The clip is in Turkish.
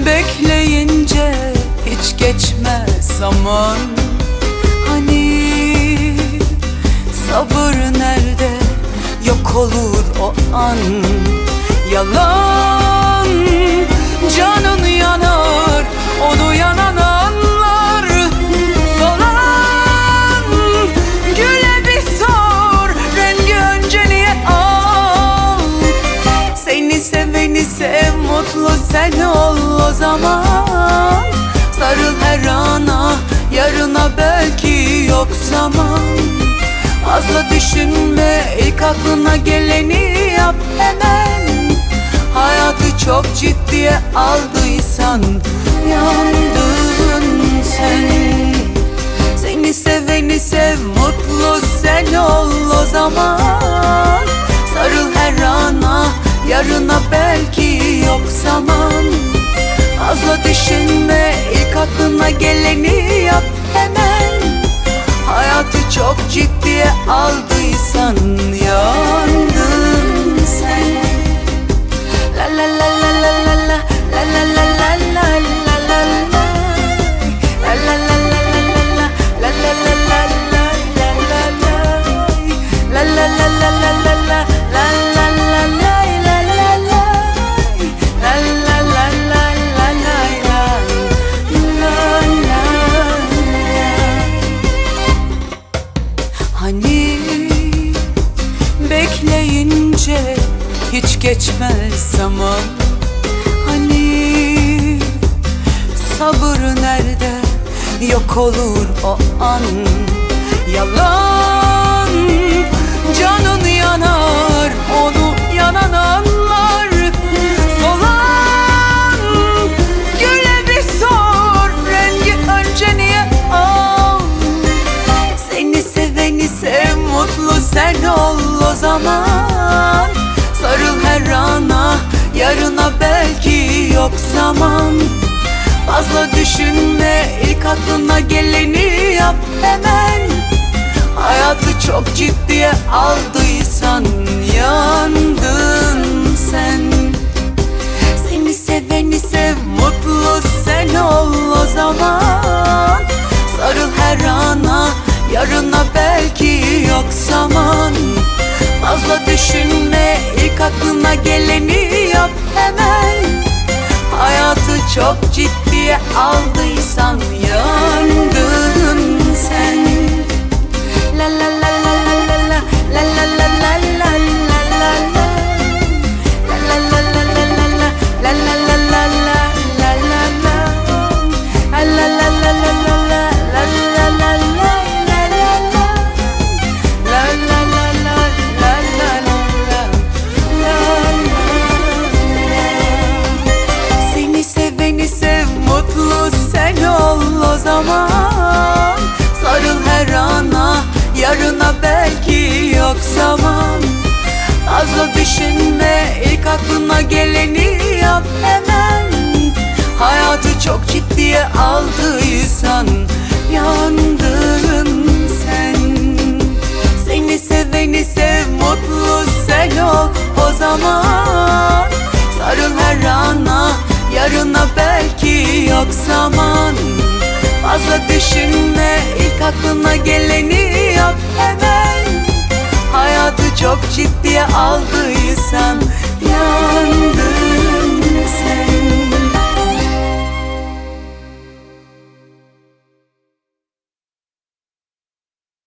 Bekleyince hiç geçmez zaman. Hani sabır nerede, yok olur o an. Yalan, canın yanar, onu yanan anlar. Solan güle bir sor, rengi önce niye al. Seni seveni sev, mutlu sen ol o zaman. Sarıl her ana, yarına belki yok zaman. Fazla düşünme, ilk aklına geleni yap hemen. Hayatı çok ciddiye aldıysan yandın sen. Seni seveni sev, mutlu sen ol o zaman. Sarıl her ana, yarına belki yok zaman. Fazla düşünme, ilk aklına geleni yap hemen. Hayatı çok ciddiye aldıysan yandın sen. La la la la la la la la la la la la la la la. La la la la la la la la la la la la la. La la la la la la la la la la la la la. Hani bekleyince hiç geçmez zaman. Hani sabır nerede, yok olur o an. Yalan, canın yanar, onu yanan anlar. Solan güle bir sor, rengi önce niye al. Seni seveni sev, mutlu sen ol o zaman. Sarıl her ana, yarına belki yok zaman. Fazla düşünme, ilk aklına geleni yap hemen. Hayatı çok ciddiye aldıysan yandın sen. Seni seveni sev, mutlu sen ol o zaman. Sarıl her ana, yarına belki yok zaman. Fazla düşünme, ilk aklına geleni yap hemen. Hayatı çok ciddiye aldıysan yandın sen. La la la la la la la la la la la la la la la. La la la la la la la la la la la la la la. La la la la la la la la la la la. Seni seveni sev, mutlu sen ol o zaman. Sarıl her ana, yarına belki yok zaman. Fazla düşünme, ilk aklına geleni yap hemen. Hayatı çok ciddiye aldıysan yandın sen. Seni seveni sev, mutlu sen ol o zaman. Sarıl her ana, yarına belki yok zaman. Fazla düşünme, ilk aklına geleni yap hemen. Hayatı çok ciddiye aldıysan